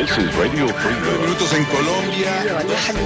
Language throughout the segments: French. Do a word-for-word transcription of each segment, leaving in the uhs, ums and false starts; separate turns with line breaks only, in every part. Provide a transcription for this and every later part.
This is Radio Free Europe.
Minutos en Colombia.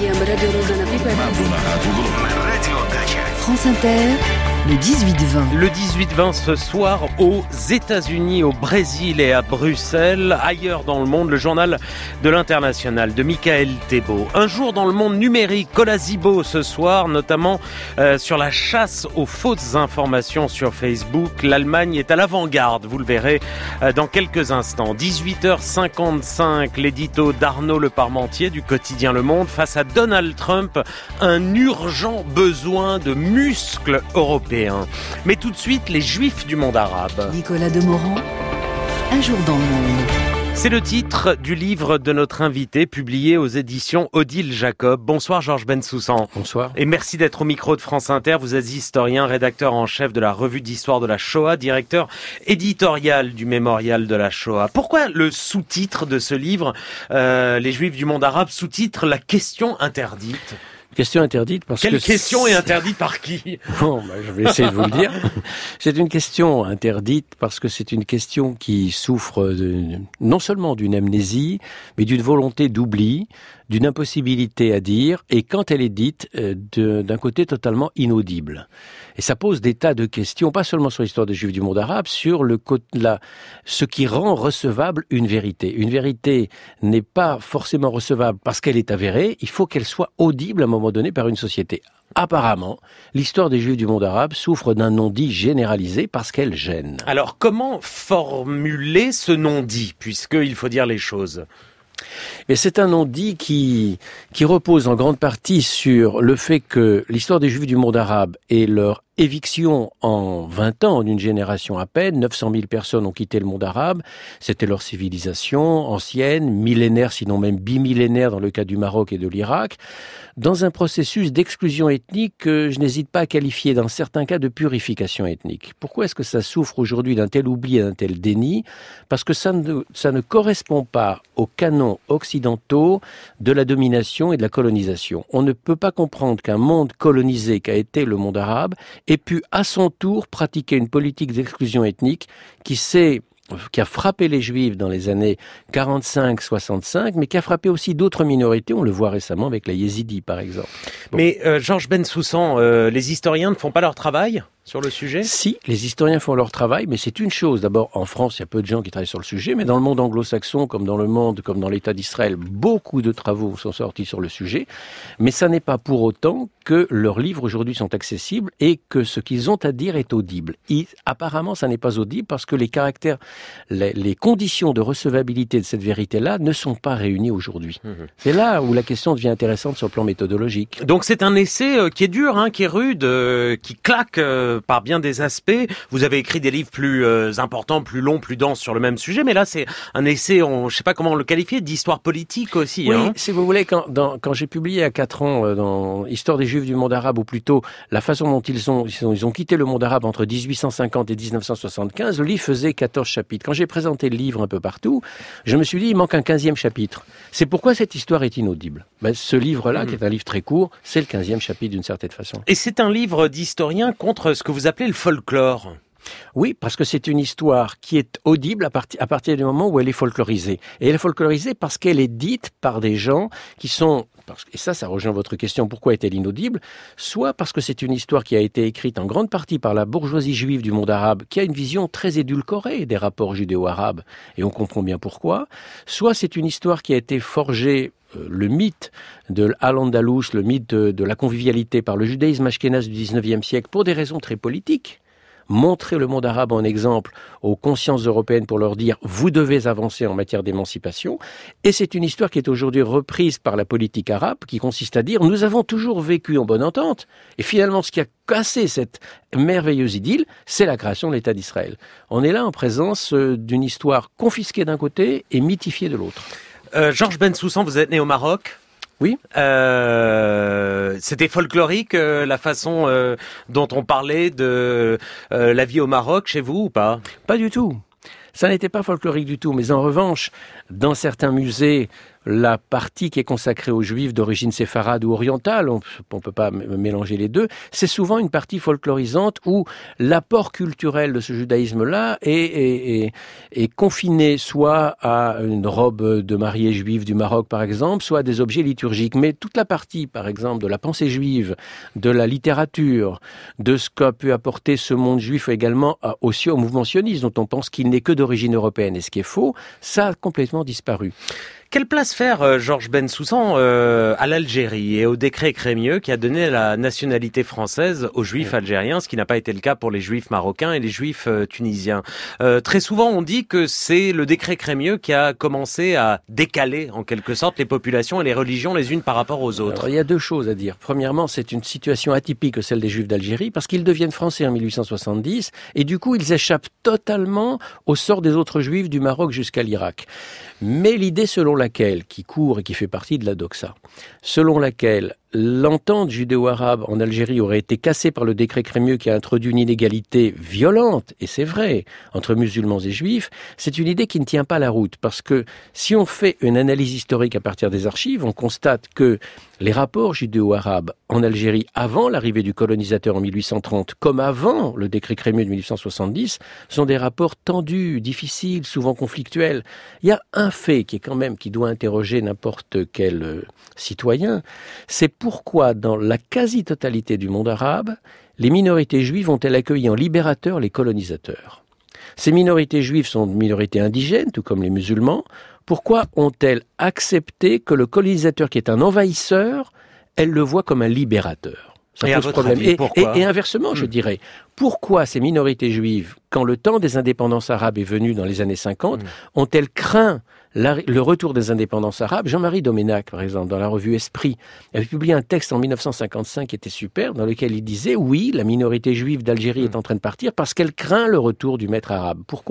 France Inter, le dix-huit vingt.
Le dix-huit vingt ce soir aux États-Unis, au Brésil et à Bruxelles. Ailleurs dans le monde, le journal de l'international de Michael Thébault. Un jour dans le monde numérique, Colas Zibo ce soir, notamment euh, sur la chasse aux fausses informations sur Facebook. L'Allemagne est à l'avant-garde, vous le verrez euh, dans quelques instants. dix-huit heures cinquante-cinq, l'édito d'Arnaud Le Parmentier du quotidien Le Monde face à Donald Trump, un urgent besoin de muscles européens. Mais tout de suite, les Juifs du monde arabe.
Nicolas Demorand, Un jour dans le monde.
C'est le titre du livre de notre invité, publié aux éditions Odile Jacob. Bonsoir Georges Bensoussan.
Bonsoir.
Et merci d'être au micro de France Inter. Vous êtes historien, rédacteur en chef de la revue d'histoire de la Shoah, directeur éditorial du mémorial de la Shoah. Pourquoi le sous-titre de ce livre, euh, Les Juifs du monde arabe, sous-titre La question interdite ?
Question interdite parce
Quelle
que...
Quelle question est interdite par qui ?
Bon, bah, je vais essayer de vous le dire. C'est une question interdite parce que c'est une question qui souffre de, non seulement d'une amnésie, mais d'une volonté d'oubli, d'une impossibilité à dire, et quand elle est dite, euh, de, d'un côté totalement inaudible. Et ça pose des tas de questions, pas seulement sur l'histoire des Juifs du monde arabe, sur le la, ce qui rend recevable une vérité. Une vérité n'est pas forcément recevable parce qu'elle est avérée, il faut qu'elle soit audible à un moment donné par une société. Apparemment, l'histoire des Juifs du monde arabe souffre d'un non-dit généralisé parce qu'elle gêne.
Alors, comment formuler ce non-dit, puisqu'il faut dire les choses ?
Et c'est un non-dit qui, qui repose en grande partie sur le fait que l'histoire des Juifs du monde arabe et leur éviction en vingt ans, en une génération à peine, neuf cent mille personnes ont quitté le monde arabe, c'était leur civilisation ancienne, millénaire, sinon même bimillénaire dans le cas du Maroc et de l'Irak, dans un processus d'exclusion ethnique que je n'hésite pas à qualifier dans certains cas de purification ethnique. Pourquoi est-ce que ça souffre aujourd'hui d'un tel oubli et d'un tel déni ? Parce que ça ne, ça ne correspond pas aux canons occidentaux de la domination et de la colonisation. On ne peut pas comprendre qu'un monde colonisé qu'a été le monde arabe ait pu à son tour pratiquer une politique d'exclusion ethnique qui s'est qui a frappé les Juifs dans les années quarante-cinq soixante-cinq, mais qui a frappé aussi d'autres minorités. On le voit récemment avec les Yézidis, par exemple. Bon.
Mais euh, Georges Bensoussan, euh, les historiens ne font pas leur travail sur le sujet ?
Si, les historiens font leur travail, mais c'est une chose. D'abord, en France, il y a peu de gens qui travaillent sur le sujet, mais dans le monde anglo-saxon, comme dans le monde, comme dans l'État d'Israël, beaucoup de travaux sont sortis sur le sujet. Mais ça n'est pas pour autant que leurs livres aujourd'hui sont accessibles et que ce qu'ils ont à dire est audible. Et, apparemment, ça n'est pas audible parce que les caractères, les, les conditions de recevabilité de cette vérité-là ne sont pas réunies aujourd'hui. Mmh. C'est là où la question devient intéressante sur le plan méthodologique.
Donc c'est un essai euh, qui est dur, hein, qui est rude, euh, qui claque euh, par bien des aspects. Vous avez écrit des livres plus euh, importants, plus longs, plus denses sur le même sujet, mais là c'est un essai, on, je sais pas comment le qualifier, d'histoire politique aussi.
Oui,
hein.
Si vous voulez, quand, dans, quand j'ai publié à quatre ans euh, dans Histoire des Juifs du monde arabe, ou plutôt la façon dont ils ont, ils ont, ils ont quitté le monde arabe entre dix-huit cent cinquante et dix-neuf cent soixante-quinze, le livre faisait quatorze chapitres. Quand j'ai présenté le livre un peu partout, je me suis dit, il manque un quinzième chapitre. C'est pourquoi cette histoire est inaudible. Ben, ce livre-là, mmh. qui est un livre très court, c'est le quinzième chapitre d'une certaine façon.
Et c'est un livre d'historien contre ce que vous appelez le folklore.
Oui, parce que c'est une histoire qui est audible à, part- à partir du moment où elle est folklorisée. Et elle est folklorisée parce qu'elle est dite par des gens qui sont... Parce, et ça, ça rejoint votre question, pourquoi est-elle inaudible ? Soit parce que c'est une histoire qui a été écrite en grande partie par la bourgeoisie juive du monde arabe, qui a une vision très édulcorée des rapports judéo-arabes, et on comprend bien pourquoi. Soit c'est une histoire qui a été forgée, euh, le mythe de Al-Andalus, le mythe de, de la convivialité par le judaïsme ashkénaze du dix-neuvième siècle, pour des raisons très politiques. Montrer le monde arabe en exemple aux consciences européennes pour leur dire « vous devez avancer en matière d'émancipation ». Et c'est une histoire qui est aujourd'hui reprise par la politique arabe qui consiste à dire « nous avons toujours vécu en bonne entente ». Et finalement, ce qui a cassé cette merveilleuse idylle, c'est la création de l'État d'Israël. On est là en présence d'une histoire confisquée d'un côté et mythifiée de l'autre.
Euh, Georges Bensoussan, vous êtes né au Maroc ?
Oui.
Euh, c'était folklorique euh, la façon euh, dont on parlait de euh, la vie au Maroc chez vous ou pas ?
Pas du tout. Ça n'était pas folklorique du tout, mais en revanche, dans certains musées, la partie qui est consacrée aux Juifs d'origine séfarade ou orientale, on ne peut pas m- mélanger les deux, c'est souvent une partie folklorisante où l'apport culturel de ce judaïsme-là est, est, est, est confiné soit à une robe de mariée juive du Maroc, par exemple, soit à des objets liturgiques. Mais toute la partie, par exemple, de la pensée juive, de la littérature, de ce qu'a pu apporter ce monde juif également aussi au mouvement sioniste, dont on pense qu'il n'est que d'origine européenne, et ce qui est faux, ça a complètement disparu.
Quelle place faire, euh, Georges Bensoussan, euh, à l'Algérie et au décret Crémieux qui a donné la nationalité française aux Juifs oui. algériens, ce qui n'a pas été le cas pour les Juifs marocains et les Juifs euh, tunisiens. Euh, très souvent, on dit que c'est le décret Crémieux qui a commencé à décaler, en quelque sorte, les populations et les religions les unes par rapport aux autres.
Alors, il y a deux choses à dire. Premièrement, c'est une situation atypique, celle des Juifs d'Algérie, parce qu'ils deviennent français en mille huit cent soixante-dix, et du coup, ils échappent totalement au sort des autres Juifs du Maroc jusqu'à l'Irak. Mais l'idée selon laquelle, qui court et qui fait partie de la doxa, selon laquelle l'entente judéo-arabe en Algérie aurait été cassée par le décret Crémieux qui a introduit une inégalité violente, et c'est vrai, entre musulmans et juifs, c'est une idée qui ne tient pas la route. Parce que si on fait une analyse historique à partir des archives, on constate que les rapports judéo-arabes en Algérie avant l'arrivée du colonisateur en mille huit cent trente, comme avant le décret Crémieux de mille huit cent soixante-dix, sont des rapports tendus, difficiles, souvent conflictuels. Il y a un fait qui est quand même, qui doit interroger n'importe quel euh, citoyen, c'est pourquoi dans la quasi-totalité du monde arabe, les minorités juives ont-elles accueilli en libérateurs les colonisateurs ? Ces minorités juives sont des minorités indigènes, tout comme les musulmans. Pourquoi ont-elles accepté que le colonisateur, qui est un envahisseur, elles le voient comme un libérateur ? Ça
et
pose
à votre
problème.
avis,
et,
pourquoi
et, et inversement, mmh. je dirais, pourquoi ces minorités juives, quand le temps des indépendances arabes est venu dans les années cinquante, mmh. ont-elles craint la, le retour des indépendances arabes ? Jean-Marie Doménac, par exemple, dans la revue Esprit, avait publié un texte en mille neuf cent cinquante-cinq qui était super, dans lequel il disait « Oui, la minorité juive d'Algérie mmh. est en train de partir parce qu'elle craint le retour du maître arabe. » Pourquoi ?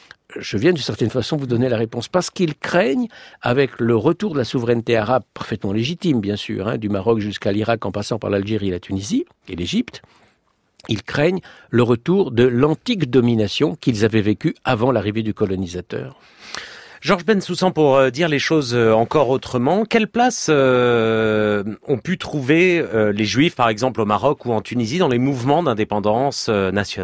Je viens d'une certaine façon vous donner la réponse. Parce qu'ils craignent, avec le retour de la souveraineté arabe, parfaitement légitime bien sûr, hein, du Maroc jusqu'à l'Irak en passant par l'Algérie, la Tunisie et l'Égypte, ils craignent le retour de l'antique domination qu'ils avaient vécue avant l'arrivée du colonisateur.
Georges Bensoussan, pour euh, dire les choses euh, encore autrement, quelle place euh, ont pu trouver euh, les Juifs, par exemple au Maroc ou en Tunisie, dans les mouvements d'indépendance euh, nationale ?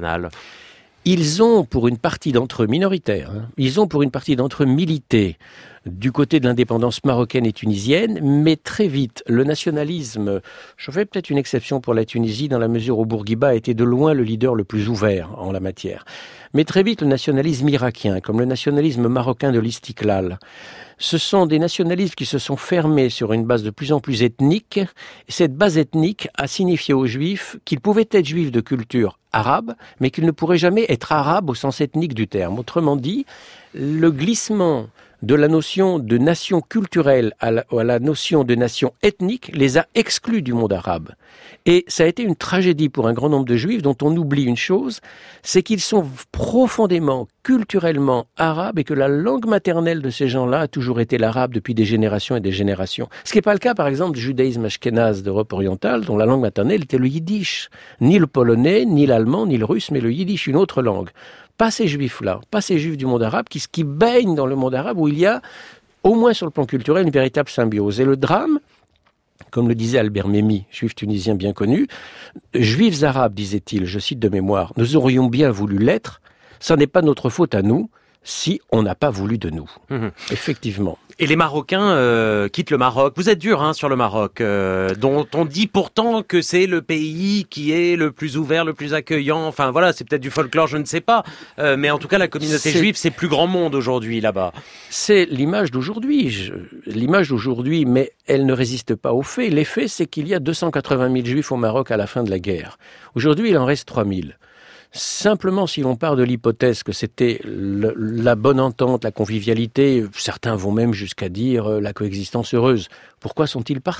Ils ont, pour une partie d'entre eux minoritaires, hein, ils ont pour une partie d'entre eux milité du côté de l'indépendance marocaine et tunisienne, mais très vite, le nationalisme, je fais peut-être une exception pour la Tunisie dans la mesure où Bourguiba a été de loin le leader le plus ouvert en la matière, mais très vite le nationalisme irakien, comme le nationalisme marocain de l'Istiklal, ce sont des nationalismes qui se sont fermés sur une base de plus en plus ethnique. Cette base ethnique a signifié aux Juifs qu'ils pouvaient être Juifs de culture arabe, mais qu'ils ne pourraient jamais être arabes au sens ethnique du terme. Autrement dit, le glissement de la notion de nation culturelle à la, à la notion de nation ethnique les a exclus du monde arabe. Et ça a été une tragédie pour un grand nombre de Juifs dont on oublie une chose, c'est qu'ils sont profondément, culturellement arabes et que la langue maternelle de ces gens-là a toujours été l'arabe depuis des générations et des générations. Ce qui n'est pas le cas, par exemple, du judaïsme ashkénaze d'Europe orientale, dont la langue maternelle était le yiddish. Ni le polonais, ni l'allemand, ni le russe, mais le yiddish, une autre langue. Pas ces juifs-là, pas ces juifs du monde arabe qui, qui baignent dans le monde arabe où il y a, au moins sur le plan culturel, une véritable symbiose. Et le drame, comme le disait Albert Memmi, juif tunisien bien connu, « Juifs arabes, disait-il, je cite de mémoire, nous aurions bien voulu l'être, ça n'est pas notre faute à nous, si on n'a pas voulu de nous. Mmh. » Effectivement.
Et les Marocains euh, quittent le Maroc. Vous êtes dur hein, sur le Maroc, euh, dont on dit pourtant que c'est le pays qui est le plus ouvert, le plus accueillant. Enfin voilà, c'est peut-être du folklore, je ne sais pas. Euh, mais en tout cas, la communauté c'est... juive, c'est plus grand monde aujourd'hui là-bas.
C'est l'image d'aujourd'hui. Je... L'image d'aujourd'hui, mais elle ne résiste pas aux faits. Les faits, c'est qu'il y a deux cent quatre-vingt mille juifs au Maroc à la fin de la guerre. Aujourd'hui, il en reste trois mille. Simplement, si l'on part de l'hypothèse que c'était le, la bonne entente, la convivialité, certains vont même jusqu'à dire euh, la coexistence heureuse, pourquoi sont-ils partis ?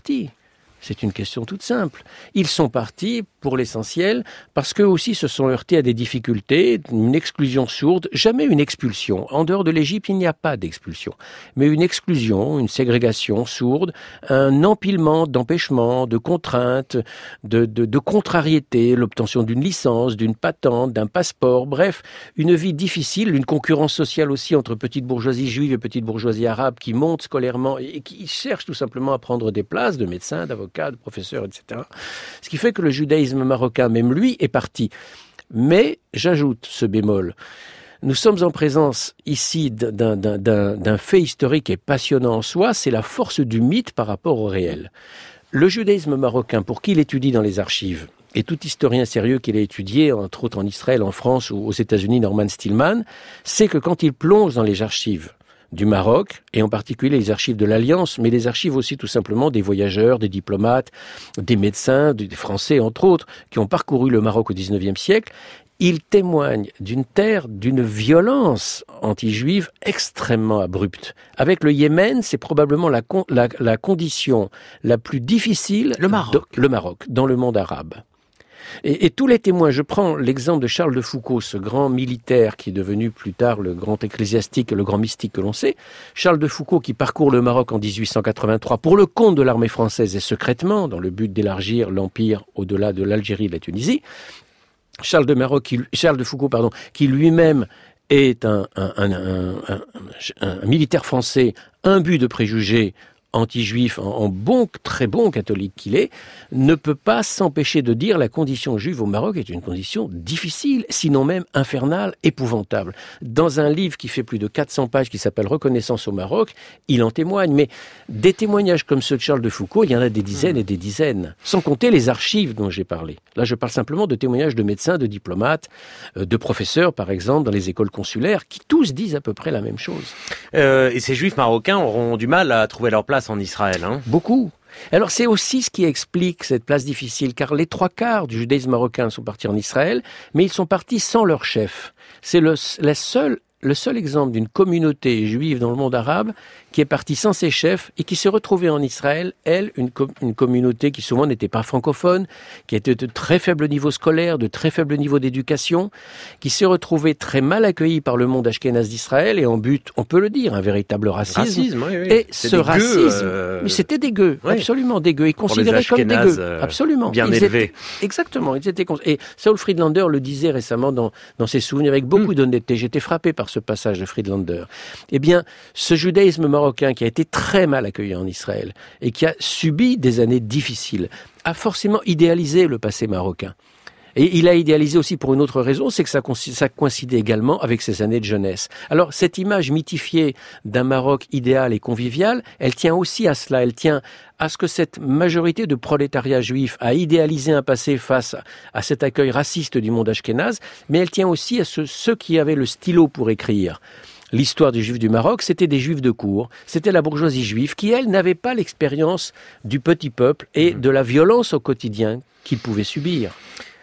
C'est une question toute simple. Ils sont partis, pour l'essentiel, parce qu'eux aussi se sont heurtés à des difficultés, une exclusion sourde, jamais une expulsion. En dehors de l'Égypte, il n'y a pas d'expulsion. Mais une exclusion, une ségrégation sourde, un empilement d'empêchements, de contraintes, de, de, de contrariétés, l'obtention d'une licence, d'une patente, d'un passeport, bref, une vie difficile, une concurrence sociale aussi entre petite bourgeoisie juive et petite bourgeoisie arabe qui monte scolairement et qui cherche tout simplement à prendre des places de médecins, d'avocats, de professeurs, et cetera. Ce qui fait que le judaïsme marocain, même lui, est parti. Mais, j'ajoute ce bémol, nous sommes en présence ici d'un, d'un, d'un, d'un fait historique et passionnant en soi, c'est la force du mythe par rapport au réel. Le judaïsme marocain, pour qui l'étudie dans les archives, et tout historien sérieux qui l'a étudié, entre autres en Israël, en France ou aux États-Unis, Norman Stillman, sait que quand il plonge dans les archives du Maroc, et en particulier les archives de l'Alliance, mais les archives aussi tout simplement des voyageurs, des diplomates, des médecins, des Français entre autres, qui ont parcouru le Maroc au dix-neuvième siècle, il témoigne d'une terre, d'une violence anti-juive extrêmement abrupte. Avec le Yémen, c'est probablement la, con, la, la condition la plus difficile,
le Maroc.
De, le Maroc, dans le monde arabe. Et, et tous les témoins, je prends l'exemple de Charles de Foucauld, ce grand militaire qui est devenu plus tard le grand ecclésiastique, le grand mystique que l'on sait. Charles de Foucauld qui parcourt le Maroc en dix-huit cent quatre-vingt-trois pour le compte de l'armée française et secrètement, dans le but d'élargir l'empire au-delà de l'Algérie et de la Tunisie. Charles de, Maroc, qui, Charles de Foucauld, pardon, qui lui-même est un, un, un, un, un, un militaire français imbu de préjugés anti-juif, en, en bon, très bon catholique qu'il est, ne peut pas s'empêcher de dire la condition juive au Maroc est une condition difficile, sinon même infernale, épouvantable. Dans un livre qui fait plus de quatre cents pages, qui s'appelle Reconnaissance au Maroc, il en témoigne. Mais des témoignages comme ceux de Charles de Foucauld, il y en a des dizaines et des dizaines. Sans compter les archives dont j'ai parlé. Là, je parle simplement de témoignages de médecins, de diplomates, de professeurs, par exemple, dans les écoles consulaires, qui tous disent à peu près la même chose.
Euh, et ces juifs marocains auront du mal à trouver leur place en Israël, hein.
Beaucoup. Alors c'est aussi ce qui explique cette place difficile, car les trois quarts du judaïsme marocain sont partis en Israël, mais ils sont partis sans leur chef. C'est le, la seule, le seul exemple d'une communauté juive dans le monde arabe qui est partie sans ses chefs et qui s'est retrouvée en Israël, elle, une, com- une communauté qui souvent n'était pas francophone, qui était de très faible niveau scolaire, de très faible niveau d'éducation, qui s'est retrouvée très mal accueillie par le monde ashkénaze d'Israël et en but, on peut le dire, un véritable racisme.
Racisme, oui, oui.
Et
c'est
ce racisme,
gueux, euh...
mais c'était dégueu,
oui.
absolument dégueu, et considéré comme dégueu,
euh,
absolument.
Bien
ils
élevés.
Étaient, exactement, ils étaient. Et Saul Friedlander le disait récemment dans, dans ses souvenirs avec beaucoup mmh. d'honnêteté. J'étais frappé par ce passage de Friedlander. Eh bien, ce judaïsme marocain qui a été très mal accueilli en Israël et qui a subi des années difficiles, a forcément idéalisé le passé marocain. Et il a idéalisé aussi pour une autre raison, c'est que ça, ça coïncidait également avec ses années de jeunesse. Alors, cette image mythifiée d'un Maroc idéal et convivial, elle tient aussi à cela, elle tient à ce que cette majorité de prolétariat juif a idéalisé un passé face à cet accueil raciste du monde ashkénaze, mais elle tient aussi à ce, ceux qui avaient le stylo pour écrire. L'histoire des Juifs du Maroc, c'était des Juifs de cour, c'était la bourgeoisie juive qui, elle, n'avait pas l'expérience du petit peuple et de la violence au quotidien qu'ils pouvaient subir.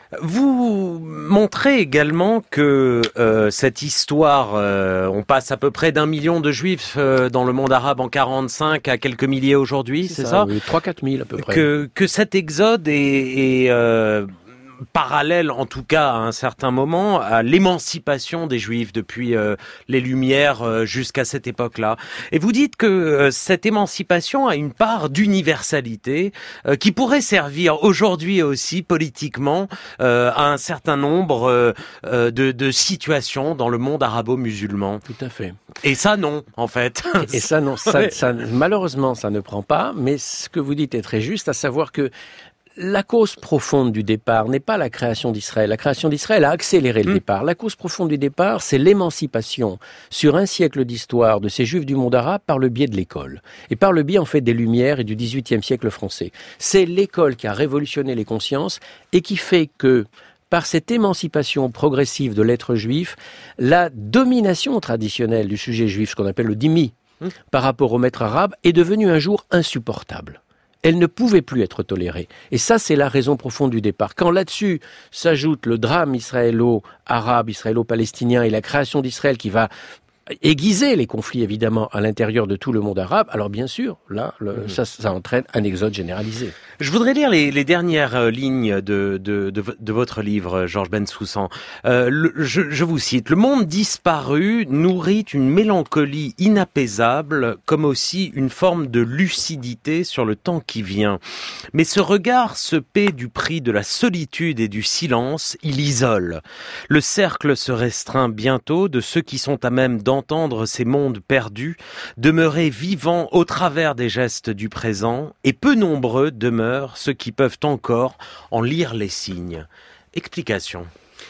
Vous montrez également que euh, cette histoire, euh, on passe à peu près d'un million de Juifs euh, dans le monde arabe en quarante-cinq à quelques milliers aujourd'hui, c'est, c'est ça, ça
oui, trois à quatre mille à peu près.
Que, que cet exode est... est euh, parallèle, en tout cas, à un certain moment, à l'émancipation des Juifs depuis euh, les Lumières euh, jusqu'à cette époque-là. Et vous dites que euh, cette émancipation a une part d'universalité euh, qui pourrait servir aujourd'hui aussi politiquement euh, à un certain nombre euh, euh, de, de situations dans le monde arabo-musulman.
Tout à fait.
Et ça, non, en fait.
Et ça, non. Ça, ça, malheureusement, ça ne prend pas. Mais ce que vous dites est très juste, à savoir que la cause profonde du départ n'est pas la création d'Israël. La création d'Israël a accéléré le mmh. départ. La cause profonde du départ, c'est l'émancipation sur un siècle d'histoire de ces Juifs du monde arabe par le biais de l'école. Et par le biais, en fait, des Lumières et du dix-huitième siècle français. C'est l'école qui a révolutionné les consciences et qui fait que, par cette émancipation progressive de l'être juif, la domination traditionnelle du sujet juif, ce qu'on appelle le dhimmi, mmh. par rapport au maître arabe, est devenue un jour insupportable. Elle ne pouvait plus être tolérée. Et ça, c'est la raison profonde du départ. Quand là-dessus s'ajoute le drame israélo-arabe, israélo-palestinien et la création d'Israël qui va aiguiser les conflits, évidemment, à l'intérieur de tout le monde arabe, alors bien sûr, là, le, mmh. ça, ça entraîne un exode généralisé.
Je voudrais lire les, les dernières lignes de, de, de, de votre livre, Georges Bensoussan. Euh, le, je, je vous cite, « Le monde disparu nourrit une mélancolie inapaisable, comme aussi une forme de lucidité sur le temps qui vient. Mais ce regard se paie du prix de la solitude et du silence, il isole. Le cercle se restreint bientôt de ceux qui sont à même d'entendre ces mondes perdus, demeurer vivants au travers des gestes du présent, et peu nombreux demeurent ceux qui peuvent encore en lire les signes. » Explication.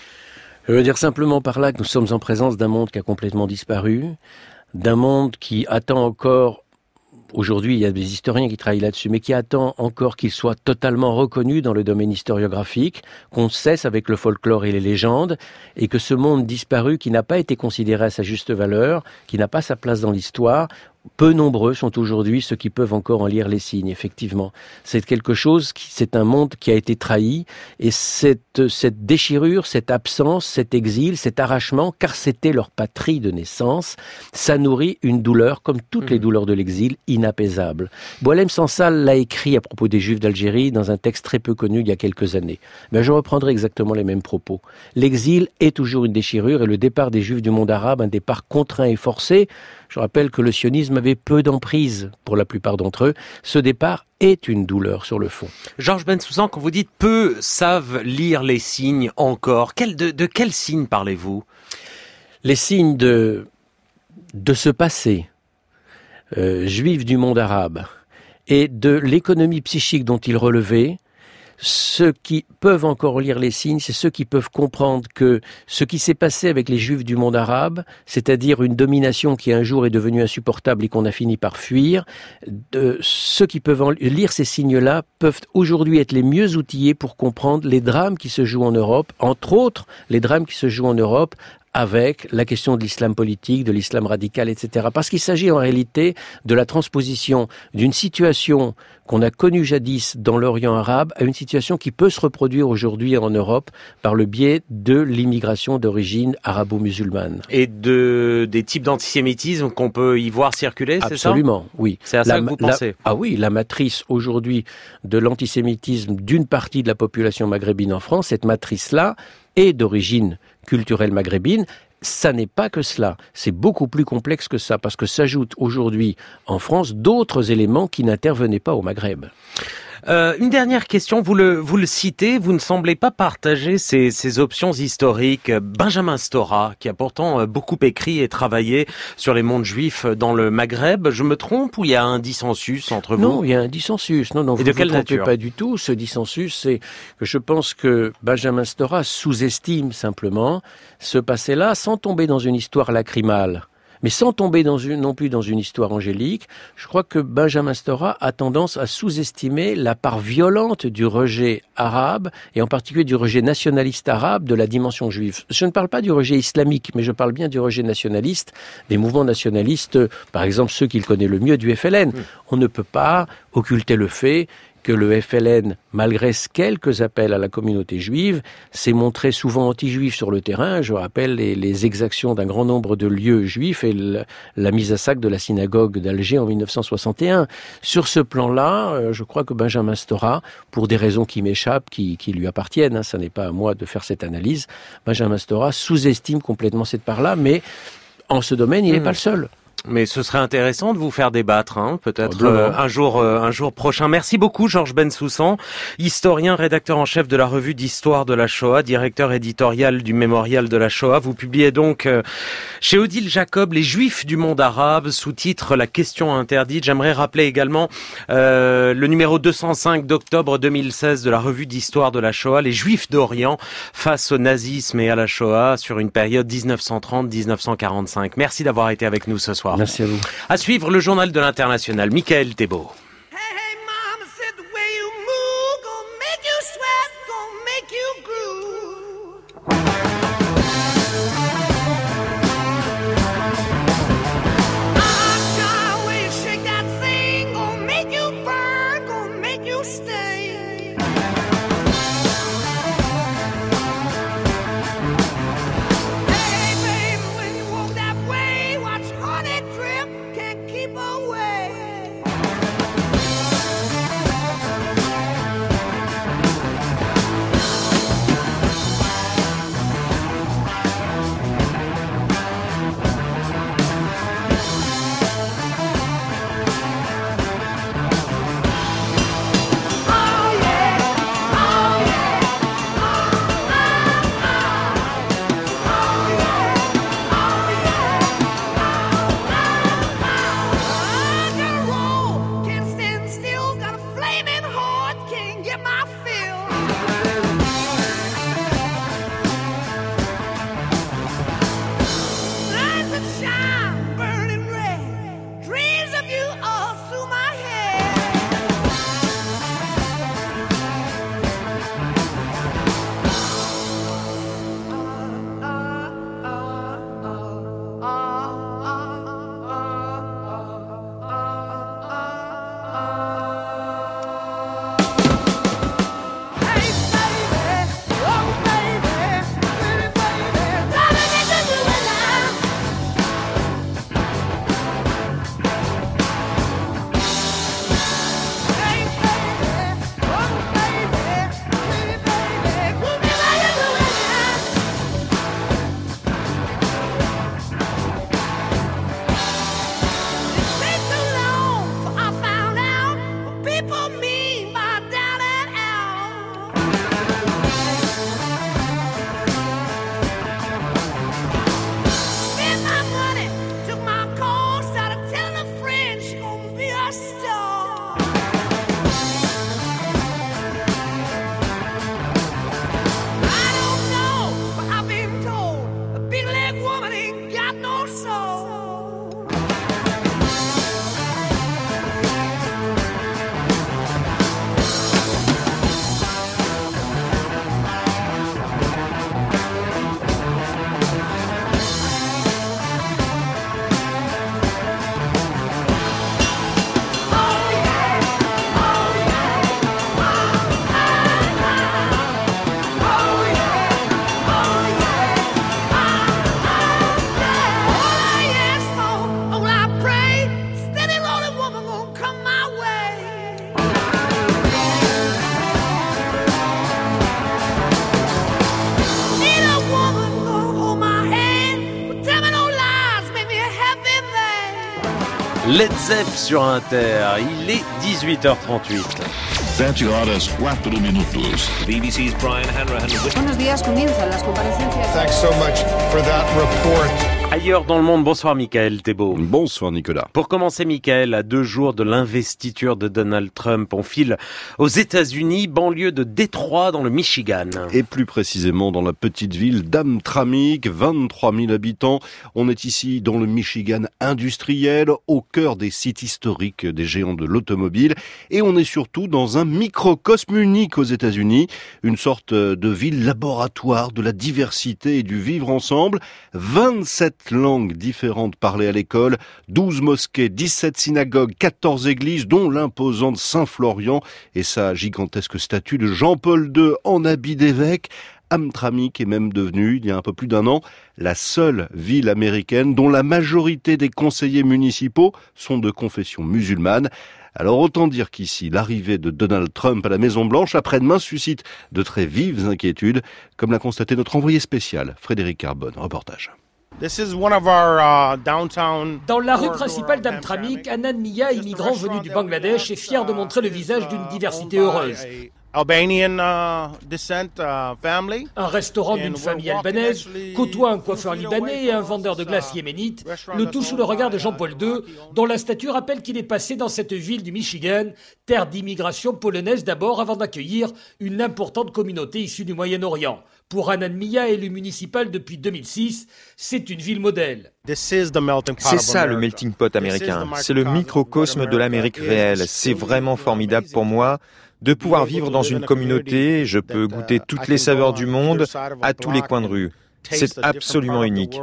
Je veux dire simplement par là que nous sommes en présence d'un monde qui a complètement disparu, d'un monde qui attend encore, aujourd'hui il y a des historiens qui travaillent là-dessus, mais qui attend encore qu'il soit totalement reconnu dans le domaine historiographique, qu'on cesse avec le folklore et les légendes, et que ce monde disparu qui n'a pas été considéré à sa juste valeur, qui n'a pas sa place dans l'histoire, peu nombreux sont aujourd'hui ceux qui peuvent encore en lire les signes, effectivement. C'est quelque chose, qui, c'est un monde qui a été trahi, et cette, cette déchirure, cette absence, cet exil, cet arrachement, car c'était leur patrie de naissance, ça nourrit une douleur, comme toutes mmh. les douleurs de l'exil, inapaisable. Boualem Sansal l'a écrit à propos des Juifs d'Algérie dans un texte très peu connu il y a quelques années. Mais je reprendrai exactement les mêmes propos. L'exil est toujours une déchirure, et le départ des Juifs du monde arabe, un départ contraint et forcé. Je rappelle que le sionisme avait peu d'emprise pour la plupart d'entre eux. Ce départ est une douleur sur le fond.
Georges Bensoussan, quand vous dites « peu savent lire les signes encore », quel, de, de quels signes parlez-vous ?
Les signes de, de ce passé euh, juif du monde arabe et de l'économie psychique dont il relevait. Ceux qui peuvent encore lire les signes, c'est ceux qui peuvent comprendre que ce qui s'est passé avec les Juifs du monde arabe, c'est-à-dire une domination qui un jour est devenue insupportable et qu'on a fini par fuir, de, ceux qui peuvent en lire ces signes-là peuvent aujourd'hui être les mieux outillés pour comprendre les drames qui se jouent en Europe, entre autres les drames qui se jouent en Europe avec la question de l'islam politique, de l'islam radical, et cetera. Parce qu'il s'agit en réalité de la transposition d'une situation qu'on a connue jadis dans l'Orient arabe à une situation qui peut se reproduire aujourd'hui en Europe par le biais de l'immigration d'origine arabo-musulmane.
Et de, des types d'antisémitisme qu'on peut y voir circuler, c'est ça ?
Absolument, oui.
C'est à ça la, que vous pensez
la, Ah oui, la matrice aujourd'hui de l'antisémitisme d'une partie de la population maghrébine en France, cette matrice-là est d'origine culturelle maghrébine. Ça n'est pas que cela, c'est beaucoup plus complexe que ça, parce que s'ajoutent aujourd'hui en France d'autres éléments qui n'intervenaient pas au Maghreb.
Euh, une dernière question, vous le, vous le citez, vous ne semblez pas partager ces, ces options historiques. Benjamin Stora, qui a pourtant beaucoup écrit et travaillé sur les mondes juifs dans le Maghreb, je me trompe ou il y a un dissensus entre vous ?
Non, il y a un dissensus. Non, non,
et
vous
de
ne
quelle
vous trompez
nature ?
Pas du tout. Ce dissensus, c'est que je pense que Benjamin Stora sous-estime simplement ce passé-là sans tomber dans une histoire lacrymale. Mais sans tomber dans une, non plus dans une histoire angélique, je crois que Benjamin Stora a tendance à sous-estimer la part violente du rejet arabe, et en particulier du rejet nationaliste arabe de la dimension juive. Je ne parle pas du rejet islamique, mais je parle bien du rejet nationaliste, des mouvements nationalistes, par exemple ceux qu'il connaît le mieux du F L N. Mmh. On ne peut pas occulter le fait que le F L N, malgré quelques appels à la communauté juive, s'est montré souvent anti-juif sur le terrain. Je rappelle les, les exactions d'un grand nombre de lieux juifs et le, la mise à sac de la synagogue d'Alger en mille neuf cent soixante et un. Sur ce plan-là, euh, je crois que Benjamin Stora, pour des raisons qui m'échappent, qui, qui lui appartiennent, hein, ça n'est pas à moi de faire cette analyse, Benjamin Stora sous-estime complètement cette part-là, mais en ce domaine, il n'est mmh. pas le seul.
Mais ce serait intéressant de vous faire débattre, hein, peut-être euh, un jour, euh, un jour prochain. Merci beaucoup, Georges Bensoussan, historien, rédacteur en chef de la revue d'histoire de la Shoah, directeur éditorial du Mémorial de la Shoah. Vous publiez donc euh, chez Odile Jacob Les Juifs du monde arabe, sous-titre La question interdite. J'aimerais rappeler également euh, le numéro deux cent cinq d'octobre deux mille seize de la revue d'histoire de la Shoah, Les Juifs d'Orient face au nazisme et à la Shoah sur une période dix-neuf cent trente à dix-neuf cent quarante-cinq. Merci d'avoir été avec nous ce soir.
Merci à vous.
À suivre le journal de l'International, Michael Thébault.
star. I don't know, but I've been told a big leg woman ain't got no soul.
Led Zepp sur Inter, il est dix-huit heures trente-huit.
sete horas, quatro minutos.
B B C's Brian Hanrahan.
Buenos días, comienzan las comparecencias.
Thanks so much for that report.
Ailleurs dans le monde, bonsoir Mickaël Thébault.
Bonsoir Nicolas.
Pour commencer Mickaël, à deux jours de l'investiture de Donald Trump, on file aux États-Unis, banlieue de Détroit dans le Michigan.
Et plus précisément dans la petite ville d'Hamtramck, vingt-trois mille habitants. On est ici dans le Michigan industriel, au cœur des sites historiques des géants de l'automobile. Et on est surtout dans un microcosme unique aux États-Unis, une sorte de ville laboratoire de la diversité et du vivre ensemble. vingt-sept langues différentes parlées à l'école, douze mosquées, dix-sept synagogues, quatorze églises, dont l'imposante Saint-Florian et sa gigantesque statue de Jean-Paul deux en habit d'évêque. Hamtramck est même devenue, il y a un peu plus d'un an, la seule ville américaine dont la majorité des conseillers municipaux sont de confession musulmane. Alors autant dire qu'ici, l'arrivée de Donald Trump à la Maison-Blanche après-demain suscite de très vives inquiétudes, comme l'a constaté notre envoyé spécial, Frédéric Carbone. Reportage.
Dans la rue principale d'Hamtramck, Anand Mia, immigrant venu du Bangladesh, est fier de montrer le visage d'une diversité heureuse. Un restaurant d'une famille albanaise côtoie un coiffeur libanais et un vendeur de glace yéménite, le tout sous le regard de Jean-Paul deux, dont la statue rappelle qu'il est passé dans cette ville du Michigan, terre d'immigration polonaise d'abord avant d'accueillir une importante communauté issue du Moyen-Orient. Pour Anand Mia, élu municipal depuis deux mille six, c'est une ville modèle.
C'est ça le melting pot américain, c'est le microcosme de l'Amérique réelle. C'est vraiment formidable pour moi de pouvoir vivre dans une communauté, je peux goûter toutes les saveurs du monde à tous les coins de rue. C'est absolument unique.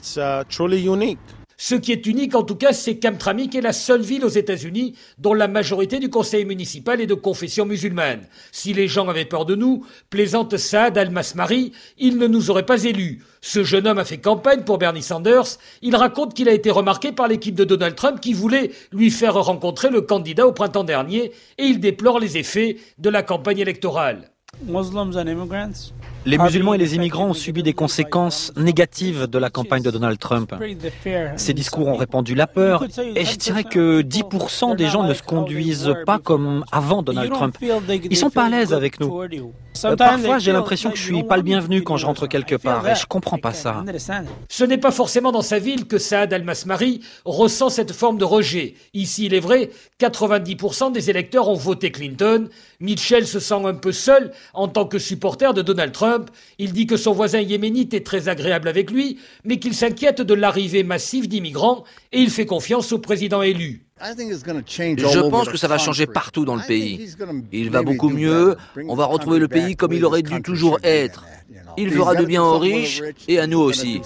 Ce qui est unique en tout cas, c'est qu'Hamtramck est la seule ville aux États-Unis dont la majorité du conseil municipal est de confession musulmane. Si les gens avaient peur de nous, plaisante Saad Al-Masmari, ils ne nous auraient pas élus. Ce jeune homme a fait campagne pour Bernie Sanders. Il raconte qu'il a été remarqué par l'équipe de Donald Trump qui voulait lui faire rencontrer le candidat au printemps dernier et il déplore les effets de la campagne électorale.
Les musulmans et les immigrants ont subi des conséquences négatives de la campagne de Donald Trump. Ces discours ont répandu la peur et je dirais que dix pour cent des gens ne se conduisent pas comme avant Donald Trump. Ils sont pas à l'aise avec nous. Euh, parfois, j'ai l'impression que je suis pas le bienvenu quand je rentre quelque part et je comprends pas ça.
Ce n'est pas forcément dans sa ville que Saad Al-Masmari ressent cette forme de rejet. Ici, il est vrai, quatre-vingt-dix pour cent des électeurs ont voté Clinton. Mitchell se sent un peu seul en tant que supporter de Donald Trump. Il dit que son voisin yéménite est très agréable avec lui, mais qu'il s'inquiète de l'arrivée massive d'immigrants et il fait confiance au président élu.
Je pense que ça va changer partout dans le pays. Il va beaucoup mieux, on va retrouver le pays comme il aurait dû toujours être. Il fera de bien aux riches et à nous aussi.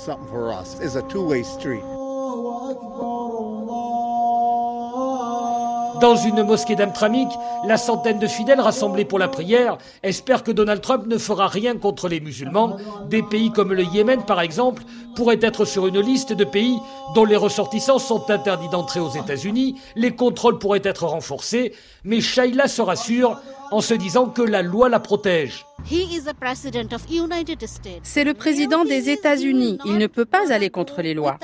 Dans une mosquée d'Hamtramck, la centaine de fidèles rassemblés pour la prière espèrent que Donald Trump ne fera rien contre les musulmans. Des pays comme le Yémen, par exemple, pourraient être sur une liste de pays dont les ressortissants sont interdits d'entrer aux États-Unis. Les contrôles pourraient être renforcés, mais Shaila se rassure en se disant que la loi la protège.
C'est le président des États-Unis. Il ne peut pas aller contre les lois.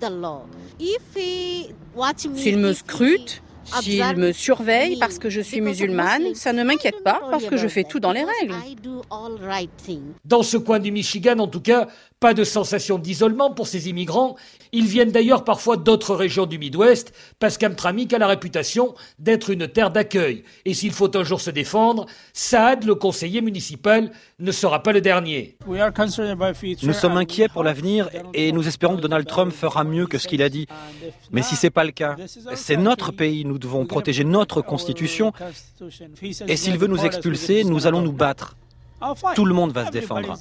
S'il me scrute, s'il me surveille parce que je suis musulmane, ça ne m'inquiète pas parce que je fais tout dans les règles.
Dans ce coin du Michigan, en tout cas, Pas de sensation d'isolement pour ces immigrants. Ils viennent d'ailleurs parfois d'autres régions du Midwest, parce qu'Hamtramck a la réputation d'être une terre d'accueil. Et s'il faut un jour se défendre, Saad, le conseiller municipal, ne sera pas le dernier.
Nous sommes inquiets pour l'avenir et nous espérons que Donald Trump fera mieux que ce qu'il a dit. Mais si ce n'est pas le cas, c'est notre pays, nous devons protéger notre constitution. Et s'il veut nous expulser, nous allons nous battre. Tout le monde va se défendre.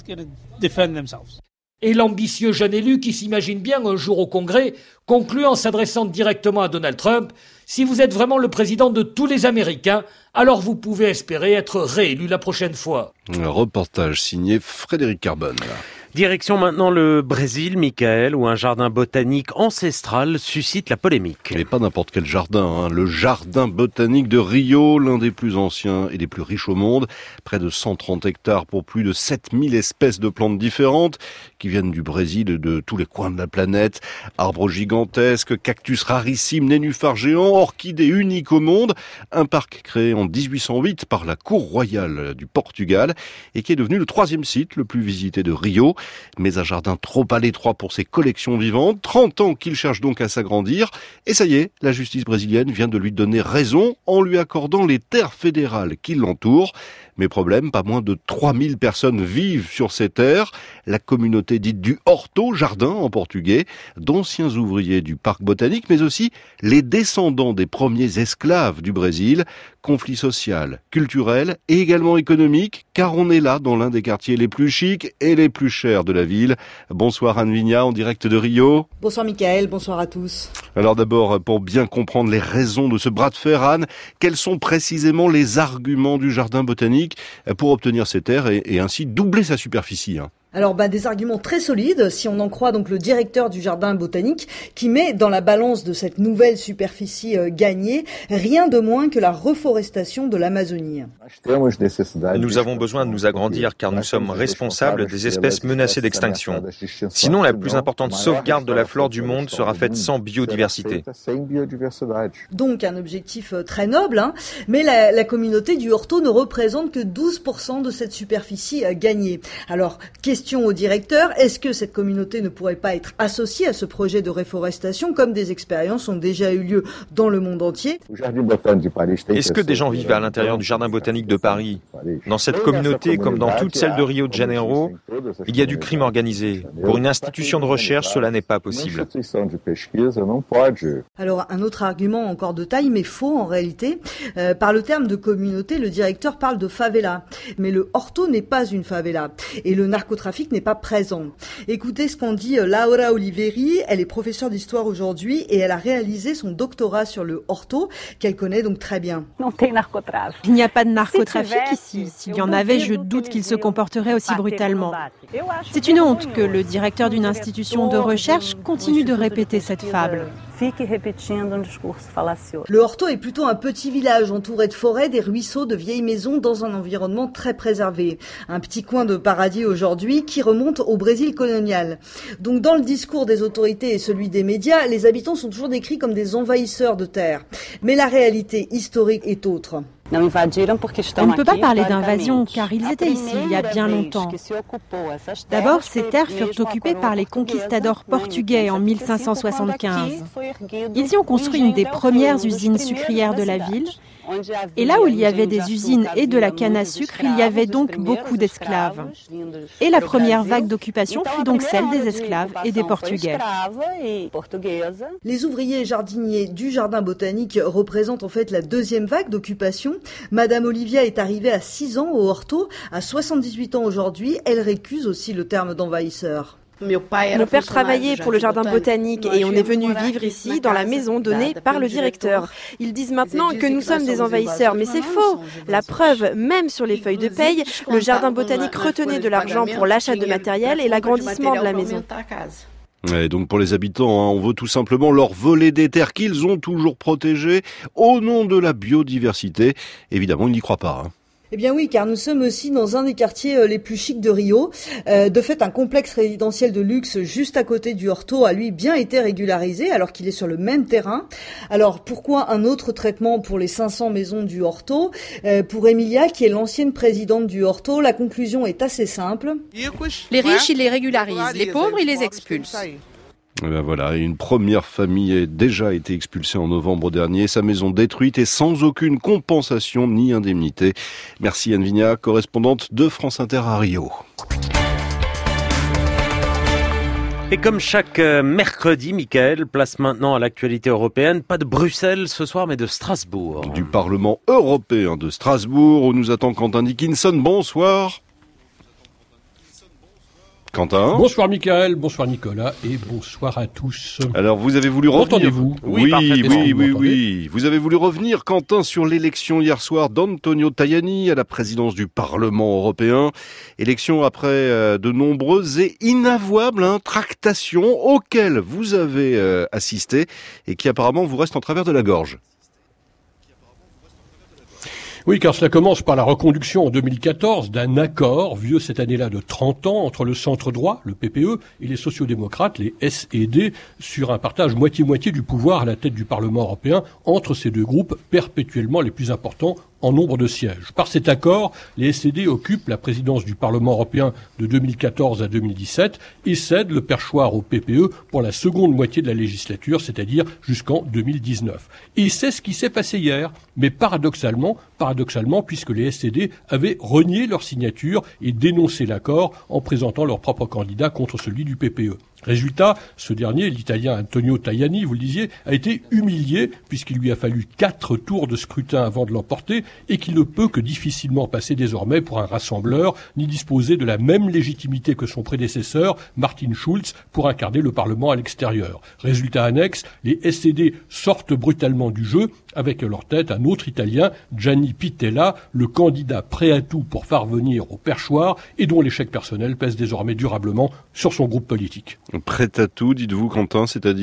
Et l'ambitieux jeune élu qui s'imagine bien un jour au Congrès conclut en s'adressant directement à Donald Trump « Si vous êtes vraiment le président de tous les Américains, alors vous pouvez espérer être réélu la prochaine fois. »
Un reportage signé Frédéric Carbone.
Direction maintenant le Brésil, Michael, où un jardin botanique ancestral suscite la polémique.
Et pas n'importe quel jardin, hein. Le jardin botanique de Rio, l'un des plus anciens et des plus riches au monde. Près de cent trente hectares pour plus de sept mille espèces de plantes différentes qui viennent du Brésil et de tous les coins de la planète. Arbres gigantesques, cactus rarissimes, nénuphars géants, orchidées uniques au monde. Un parc créé en dix-huit cent huit par la cour royale du Portugal et qui est devenu le troisième site le plus visité de Rio. Mais un jardin trop à l'étroit pour ses collections vivantes, trente ans qu'il cherche donc à s'agrandir, et ça y est, la justice brésilienne vient de lui donner raison en lui accordant les terres fédérales qui l'entourent. Mais problème, pas moins de trois mille personnes vivent sur ces terres, la communauté dite du Horto, jardin en portugais, d'anciens ouvriers du parc botanique, mais aussi les descendants des premiers esclaves du Brésil. Conflit social, culturel et également économique, car on est là dans l'un des quartiers les plus chics et les plus chers de la ville. Bonsoir Anne Vigna, en direct de Rio.
Bonsoir Michael, bonsoir à tous.
Alors d'abord, pour bien comprendre les raisons de ce bras de fer, Anne, quels sont précisément les arguments du jardin botanique pour obtenir ces terres et, et ainsi doubler sa superficie, hein?
Alors, bah, des arguments très solides, si on en croit donc le directeur du jardin botanique, qui met dans la balance de cette nouvelle superficie euh, gagnée, rien de moins que la reforestation de l'Amazonie.
Nous avons besoin de nous agrandir car nous sommes responsables des espèces menacées d'extinction. Sinon, la plus importante sauvegarde de la flore du monde sera faite sans biodiversité.
Donc, un objectif très noble, hein, mais la, la communauté du Horto ne représente que douze pour cent de cette superficie euh, gagnée. Alors, question au directeur, est-ce que cette communauté ne pourrait pas être associée à ce projet de reforestation comme des expériences ont déjà eu lieu dans le monde entier?
Est-ce que des gens vivent à l'intérieur du jardin botanique de Paris? Dans cette communauté, comme dans toute celle de Rio de Janeiro, il y a du crime organisé. Pour une institution de recherche, cela n'est pas possible.
Alors, un autre argument encore de taille, mais faux en réalité. Euh, par le terme de communauté, le directeur parle de favela. Mais le Horto n'est pas une favela. Et le narcotrafic n'est pas présent. Écoutez ce qu'en dit Laura Oliveri, elle est professeure d'histoire aujourd'hui et elle a réalisé son doctorat sur le Horto, qu'elle connaît donc très bien.
Il n'y a pas de narcotrafic ici. S'il y en avait, je doute qu'il se comporterait aussi brutalement. C'est une honte que le directeur d'une institution de recherche continue de répéter cette fable.
Le Horto est plutôt un petit village entouré de forêts, des ruisseaux, de vieilles maisons dans un environnement très préservé. Un petit coin de paradis aujourd'hui qui remonte au Brésil colonial. Donc dans le discours des autorités et celui des médias, les habitants sont toujours décrits comme des envahisseurs de terre. Mais la réalité historique est autre.
On ne peut pas parler d'invasion car ils étaient ici il y a bien longtemps. D'abord, ces terres furent occupées par les conquistadors portugais en mille cinq cent soixante-quinze. Ils y ont construit une des premières usines sucrières de la ville. Et là où il y avait des usines et de la canne à sucre, il y avait donc beaucoup d'esclaves. Et la première vague d'occupation fut donc celle des esclaves et des Portugais.
Les ouvriers jardiniers du jardin botanique représentent en fait la deuxième vague d'occupation. Madame Olivia est arrivée à six ans au Horto, à soixante-dix-huit ans aujourd'hui. Elle récuse aussi le terme d'envahisseur.
Mon père travaillait pour le jardin botanique et on est venu vivre ici dans la maison donnée par le directeur. Ils disent maintenant que nous sommes des envahisseurs, mais c'est faux. La preuve, même sur les feuilles de paye, le jardin botanique retenait de l'argent pour l'achat de matériel et l'agrandissement de la maison.
Et donc pour les habitants, hein, on veut tout simplement leur voler des terres qu'ils ont toujours protégées au nom de la biodiversité. Évidemment, ils n'y croient pas, hein.
Eh bien oui, car nous sommes aussi dans un des quartiers les plus chics de Rio. Euh, de fait, un complexe résidentiel de luxe juste à côté du Horto a lui bien été régularisé alors qu'il est sur le même terrain. Alors pourquoi un autre traitement pour les cinq cents maisons du Horto ? euh, Pour Emilia, qui est l'ancienne présidente du Horto, la conclusion est assez simple.
Les riches, ils les régularisent. Les pauvres, ils les expulsent.
Et ben voilà, une première famille a déjà été expulsée en novembre dernier, sa maison détruite et sans aucune compensation ni indemnité. Merci Anne Vignac, correspondante de France Inter à Rio.
Et comme chaque mercredi, Mickaël, place maintenant à l'actualité européenne, pas de Bruxelles ce soir, mais de Strasbourg.
Du Parlement européen de Strasbourg, où nous attend Quentin Dickinson. Bonsoir. Quentin.
Bonsoir Mickaël, bonsoir Nicolas et bonsoir à tous.
Alors vous avez voulu revenir.
Entendez-vous ?
Oui, oui, oui, oui, oui. Vous avez voulu revenir, Quentin, sur l'élection hier soir d'Antonio Tajani à la présidence du Parlement européen. Élection après euh, de nombreuses et inavouables hein, tractations auxquelles vous avez euh, assisté et qui apparemment vous restent en travers de la gorge.
Oui, car cela commence par la reconduction en deux mille quatorze d'un accord, vieux cette année-là de trente ans, entre le centre droit, le P P E, et les sociodémocrates, les S et D, sur un partage moitié-moitié du pouvoir à la tête du Parlement européen entre ces deux groupes perpétuellement les plus importants en nombre de sièges. Par cet accord, les S et D occupent la présidence du Parlement européen de deux mille quatorze à deux mille dix-sept et cèdent le perchoir au P P E pour la seconde moitié de la législature, c'est-à-dire jusqu'en deux mille dix-neuf. Et c'est ce qui s'est passé hier, mais paradoxalement, paradoxalement, puisque les S et D avaient renié leur signature et dénoncé l'accord en présentant leur propre candidat contre celui du P P E. Résultat, ce dernier, l'Italien Antonio Tajani, vous le disiez, a été humilié puisqu'il lui a fallu quatre tours de scrutin avant de l'emporter et qu'il ne peut que difficilement passer désormais pour un rassembleur ni disposer de la même légitimité que son prédécesseur, Martin Schulz, pour incarner le Parlement à l'extérieur. Résultat annexe, les S et D sortent brutalement du jeu avec à leur tête un autre Italien, Gianni Pittella, le candidat prêt à tout pour parvenir au perchoir et dont l'échec personnel pèse désormais durablement sur son groupe politique.
Prêt à tout, dites-vous, Quentin, c'est-à-dire ?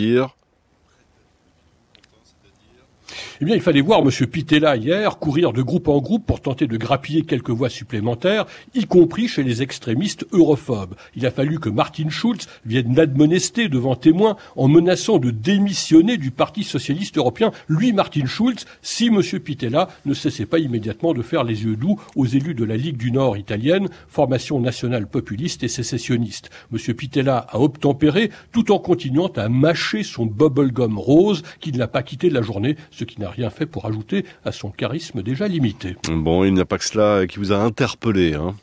Eh bien, il fallait voir M. Pittella hier courir de groupe en groupe pour tenter de grappiller quelques voix supplémentaires, y compris chez les extrémistes europhobes. Il a fallu que Martin Schulz vienne l'admonester devant témoins en menaçant de démissionner du Parti socialiste européen. Lui, Martin Schulz, si M. Pittella ne cessait pas immédiatement de faire les yeux doux aux élus de la Ligue du Nord italienne, formation nationale populiste et sécessionniste. M. Pittella a obtempéré tout en continuant à mâcher son bubblegum rose qui ne l'a pas quitté de la journée, ce qui n'a rien fait pour ajouter à son charisme déjà limité.
Bon, il n'y a pas que cela qui vous a interpellé, hein.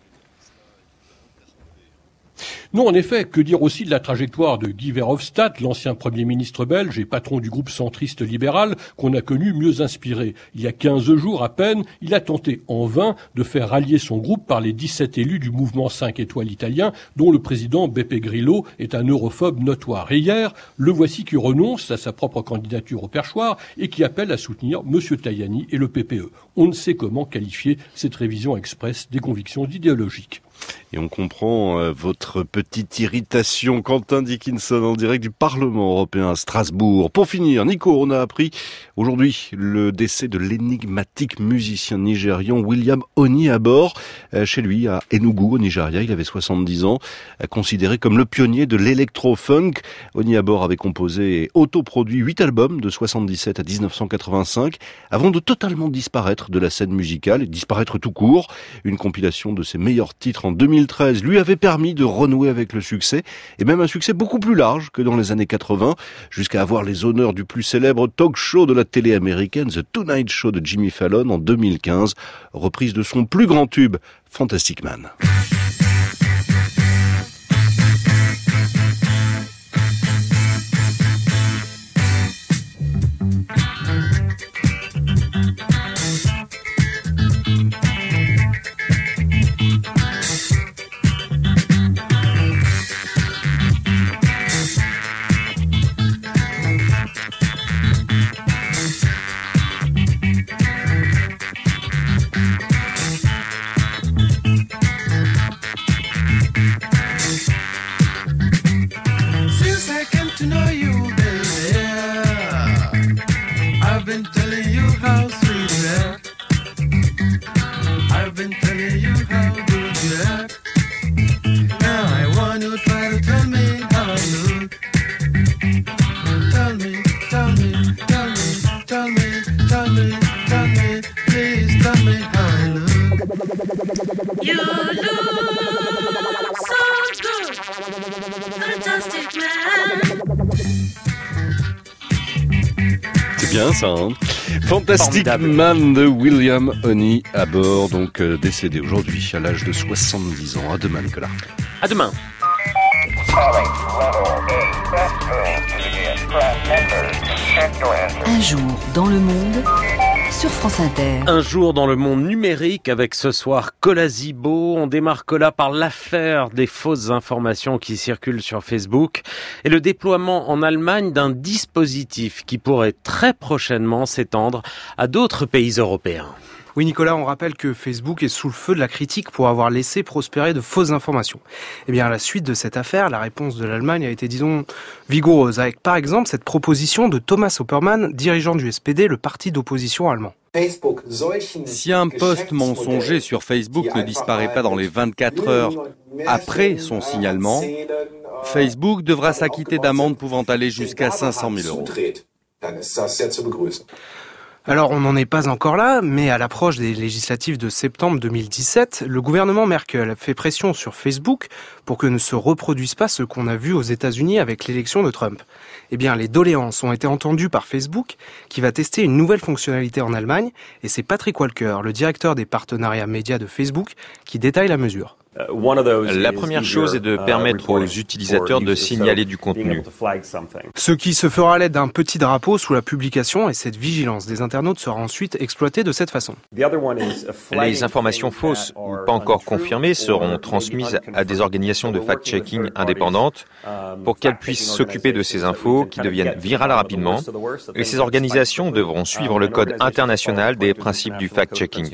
Non, en effet, que dire aussi de la trajectoire de Guy Verhofstadt, l'ancien Premier ministre belge et patron du groupe centriste libéral, qu'on a connu mieux inspiré. Il y a quinze jours à peine, il a tenté en vain de faire rallier son groupe par les dix-sept élus du mouvement cinq étoiles italien, dont le président Beppe Grillo est un europhobe notoire. Et hier, le voici qui renonce à sa propre candidature au perchoir et qui appelle à soutenir M. Tajani et le P P E. On ne sait comment qualifier cette révision express des convictions idéologiques.
Et on comprend euh, votre petite irritation, Quentin Dickinson, en direct du Parlement européen à Strasbourg. Pour finir, Nico, on a appris aujourd'hui le décès de l'énigmatique musicien nigérian William Onyeabor. Euh, chez lui, à Enugu, au Nigeria, il avait soixante-dix ans, euh, considéré comme le pionnier de l'électro-funk. Onyeabor avait composé et autoproduit huit albums de soixante-dix-sept à dix-neuf cent quatre-vingt-cinq, avant de totalement disparaître de la scène musicale, disparaître tout court. Une compilation de ses meilleurs titres en deux mille treize lui avait permis de renouer avec le succès, et même un succès beaucoup plus large que dans les années quatre-vingts, jusqu'à avoir les honneurs du plus célèbre talk show de la télé américaine, The Tonight Show de Jimmy Fallon en deux mille quinze, reprise de son plus grand tube, Fantastic Man.
tell me, please tell me how I look.
You look so good, fantastic man.
C'est bien ça, hein. Fantastic Man de William Honey à bord, donc euh, décédé aujourd'hui à l'âge de soixante-dix ans. À demain, Nicolas.
À demain.
Un jour dans le monde sur France Inter.
Un jour dans le monde numérique avec ce soir Cola Zibo. On démarre Cola par l'affaire des fausses informations qui circulent sur Facebook et le déploiement en Allemagne d'un dispositif qui pourrait très prochainement s'étendre à d'autres pays européens.
Oui Nicolas, on rappelle que Facebook est sous le feu de la critique pour avoir laissé prospérer de fausses informations. Eh bien à la suite de cette affaire, la réponse de l'Allemagne a été, disons, vigoureuse, avec par exemple cette proposition de Thomas Oppermann, dirigeant du S P D, le parti d'opposition allemand.
Si un post mensonger sur Facebook ne disparaît pas dans les vingt-quatre heures après son signalement, Facebook devra s'acquitter d'amendes pouvant aller jusqu'à cinq cent mille euros.
Alors, on n'en est pas encore là, mais à l'approche des législatives de septembre deux mille dix-sept, le gouvernement Merkel fait pression sur Facebook pour que ne se reproduise pas ce qu'on a vu aux États-Unis avec l'élection de Trump. Eh bien, les doléances ont été entendues par Facebook, qui va tester une nouvelle fonctionnalité en Allemagne, et c'est Patrick Walker, le directeur des partenariats médias de Facebook, qui détaille la mesure.
La première chose est de permettre aux utilisateurs de signaler du contenu.
Ce qui se fera à l'aide d'un petit drapeau sous la publication, et cette vigilance des internautes sera ensuite exploitée de cette façon.
Les informations fausses ou pas encore confirmées seront transmises à des organisations de fact-checking indépendantes pour qu'elles puissent s'occuper de ces infos qui deviennent virales rapidement, et ces organisations devront suivre le code international des principes du fact-checking.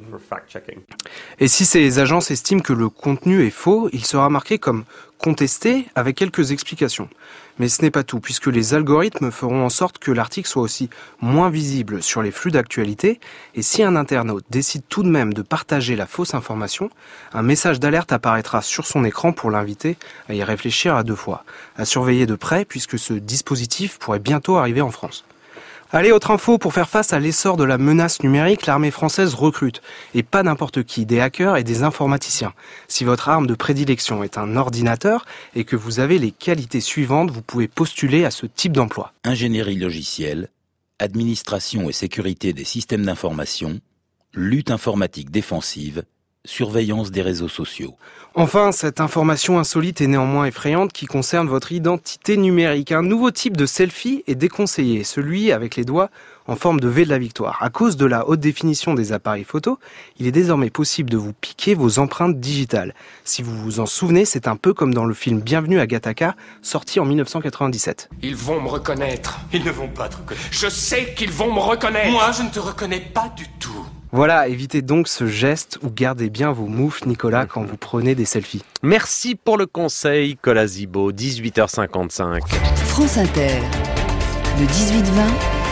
Et si ces agences estiment que le contenu est faux, il sera marqué comme contesté avec quelques explications. Mais ce n'est pas tout, puisque les algorithmes feront en sorte que l'article soit aussi moins visible sur les flux d'actualité, et si un internaute décide tout de même de partager la fausse information, un message d'alerte apparaîtra sur son écran pour l'inviter à y réfléchir à deux fois, à surveiller de près, puisque ce dispositif pourrait bientôt arriver en France. Allez, autre info, pour faire face à l'essor de la menace numérique, l'armée française recrute. Et pas n'importe qui, des hackers et des informaticiens. Si votre arme de prédilection est un ordinateur et que vous avez les qualités suivantes, vous pouvez postuler à ce type d'emploi.
Ingénierie logicielle, administration et sécurité des systèmes d'information, lutte informatique défensive, surveillance des réseaux sociaux.
Enfin, cette information insolite et néanmoins effrayante qui concerne votre identité numérique. Un nouveau type de selfie est déconseillé, celui avec les doigts en forme de V de la victoire. À cause de la haute définition des appareils photo, il est désormais possible de vous piquer vos empreintes digitales. Si vous vous en souvenez, c'est un peu comme dans le film Bienvenue à Gattaca, sorti en dix-neuf cent quatre-vingt-dix-sept.
Ils vont me reconnaître. Ils ne vont pas te reconnaître. Je sais qu'ils vont me reconnaître. Moi, je ne te reconnais pas du tout.
Voilà, évitez donc ce geste ou gardez bien vos moufles, Nicolas, quand vous prenez des selfies.
Merci pour le conseil, Cola Zibo, dix-huit heures cinquante-cinq.
France Inter, le dix-huit vingt.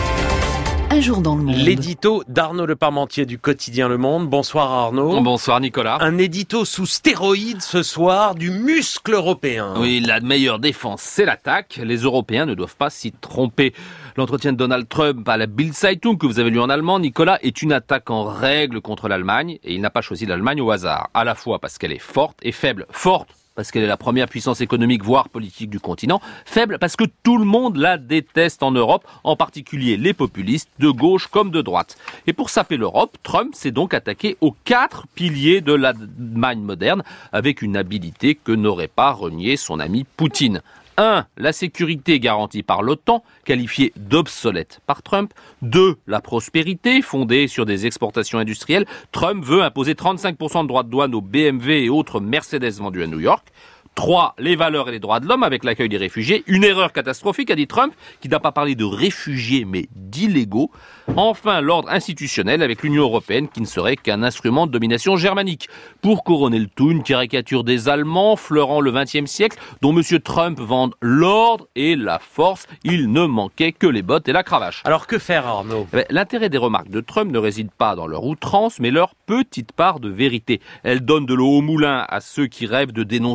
Un jour dans le monde.
L'édito d'Arnaud Le Parmentier du quotidien Le Monde. Bonsoir Arnaud.
Bonsoir Nicolas.
Un édito sous stéroïdes ce soir du muscle européen.
Oui, la meilleure défense, c'est l'attaque. Les Européens ne doivent pas s'y tromper. L'entretien de Donald Trump à la Bild Zeitung que vous avez lu en allemand, Nicolas, est une attaque en règle contre l'Allemagne. Et il n'a pas choisi l'Allemagne au hasard. À la fois parce qu'elle est forte et faible. Forte parce qu'elle est la première puissance économique, voire politique du continent. Faible parce que tout le monde la déteste en Europe, en particulier les populistes, de gauche comme de droite. Et pour saper l'Europe, Trump s'est donc attaqué aux quatre piliers de l'Allemagne moderne, avec une habileté que n'aurait pas renié son ami Poutine. un. La sécurité garantie par l'OTAN, qualifiée d'obsolète par Trump. deux. La prospérité, fondée sur des exportations industrielles. Trump veut imposer trente-cinq pour cent de droits de douane aux B M W et autres Mercedes vendus à New York. trois. Les valeurs et les droits de l'homme avec l'accueil des réfugiés. Une erreur catastrophique, a dit Trump, qui n'a pas parlé de réfugiés mais d'illégaux. Enfin, l'ordre institutionnel avec l'Union européenne qui ne serait qu'un instrument de domination germanique. Pour couronner le tout, une caricature des Allemands fleurant le vingtième siècle dont M. Trump vante l'ordre et la force. Il ne manquait que les bottes et la cravache.
Alors que faire Arnaud ?
eh bien, L'intérêt des remarques de Trump ne réside pas dans leur outrance mais leur petite part de vérité. Elle donne de l'eau au moulin à ceux qui rêvent de dénoncer une grande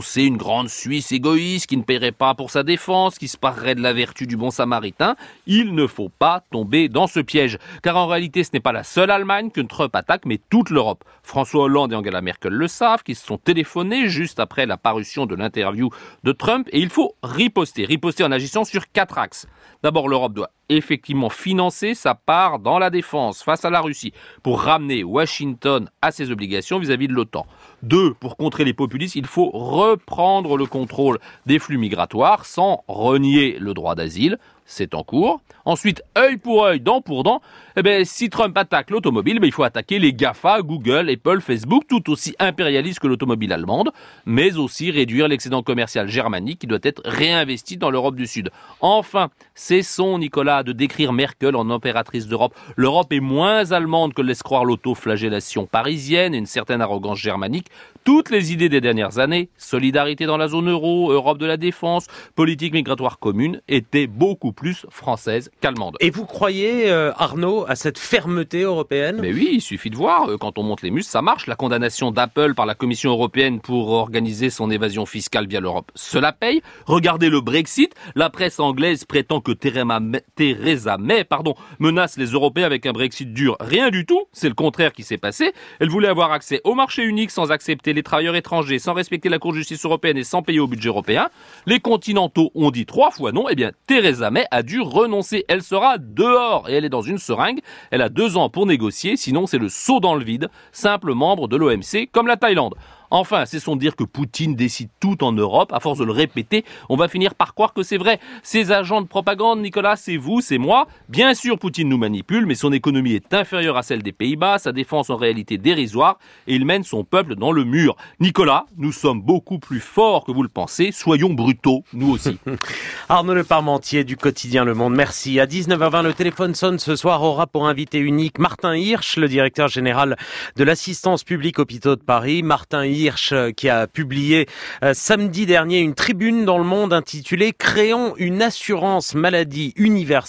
grande Suisse égoïste qui ne paierait pas pour sa défense, qui se parerait de la vertu du bon samaritain. Il ne faut pas tomber dans ce piège. Car en réalité, ce n'est pas la seule Allemagne que Trump attaque, mais toute l'Europe. François Hollande et Angela Merkel le savent, qui se sont téléphonés juste après la parution de l'interview de Trump. Et il faut riposter. Riposter en agissant sur quatre axes. D'abord, l'Europe doit effectivement financer sa part dans la défense face à la Russie pour ramener Washington à ses obligations vis-à-vis de l'OTAN. Deux, pour contrer les populistes, il faut reprendre le contrôle des flux migratoires sans renier le droit d'asile. C'est en cours. Ensuite, œil pour œil, dent pour dent. Eh ben, si Trump attaque l'automobile, ben, il faut attaquer les GAFA, Google, Apple, Facebook, tout aussi impérialistes que l'automobile allemande, mais aussi réduire l'excédent commercial germanique qui doit être réinvesti dans l'Europe du Sud. Enfin, cessons, Nicolas, de décrire Merkel en impératrice d'Europe. L'Europe est moins allemande que laisse croire l'autoflagellation parisienne et une certaine arrogance germanique. Toutes les idées des dernières années, solidarité dans la zone euro, Europe de la défense, politique migratoire commune, étaient beaucoup plus françaises qu'allemandes.
Et vous croyez, euh, Arnaud, à cette fermeté européenne ?
Mais oui, il suffit de voir, quand on monte les muscles, ça marche. La condamnation d'Apple par la Commission européenne pour organiser son évasion fiscale via l'Europe, cela paye. Regardez le Brexit, la presse anglaise prétend que Theresa May pardon, menace les Européens avec un Brexit dur. Rien du tout, c'est le contraire qui s'est passé. Elle voulait avoir accès au marché unique sans accepter les travailleurs étrangers, sans respecter la Cour de justice européenne et sans payer au budget européen. Les continentaux ont dit trois fois non, eh bien Theresa May a dû renoncer. Elle sera dehors et elle est dans une seringue. Elle a deux ans pour négocier, sinon c'est le saut dans le vide. Simple membre de l'O M C comme la Thaïlande. Enfin, cessons de dire que Poutine décide tout en Europe. À force de le répéter, on va finir par croire que c'est vrai. Ces agents de propagande, Nicolas, c'est vous, c'est moi. Bien sûr, Poutine nous manipule, mais son économie est inférieure à celle des Pays-Bas, sa défense en réalité dérisoire, et il mène son peuple dans le mur. Nicolas, nous sommes beaucoup plus forts que vous le pensez. Soyons brutaux, nous aussi.
Arnaud Le Parmentier du quotidien Le Monde, merci. À dix-neuf heures vingt, le téléphone sonne ce soir, aura pour invité unique Martin Hirsch, le directeur général de l'assistance publique hôpitaux de Paris. Martin Hirsch qui a publié euh, samedi dernier une tribune dans Le Monde intitulée « Créons une assurance maladie universelle ».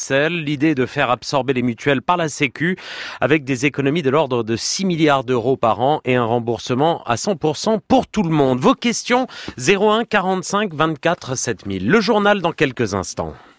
L'idée est de faire absorber les mutuelles par la Sécu avec des économies de l'ordre de six milliards d'euros par an et un remboursement à cent pour cent pour tout le monde. Vos questions, zéro un quarante-cinq vingt-quatre sept mille. Le journal dans quelques instants.